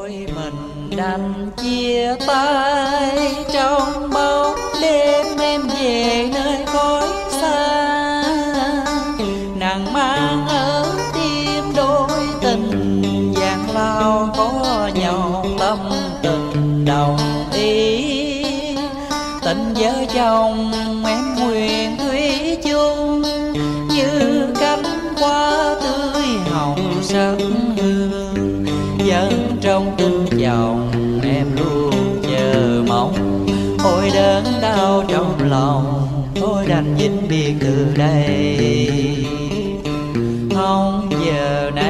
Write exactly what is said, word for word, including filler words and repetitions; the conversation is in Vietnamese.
đôi mình đành chia tay trong bóng đêm em về nơi cõi xa. Nàng mang ở tim đôi tình vàng lao có nhau tâm tình đồng ý. Tình vợ chồng em nguyện thủy chung như cánh hoa tươi hồng sắc hương. Vẫn trong tình chồng em luôn chờ mong. Ôi đớn đau trong lòng thôi đành vĩnh biệt từ đây. Không giờ nào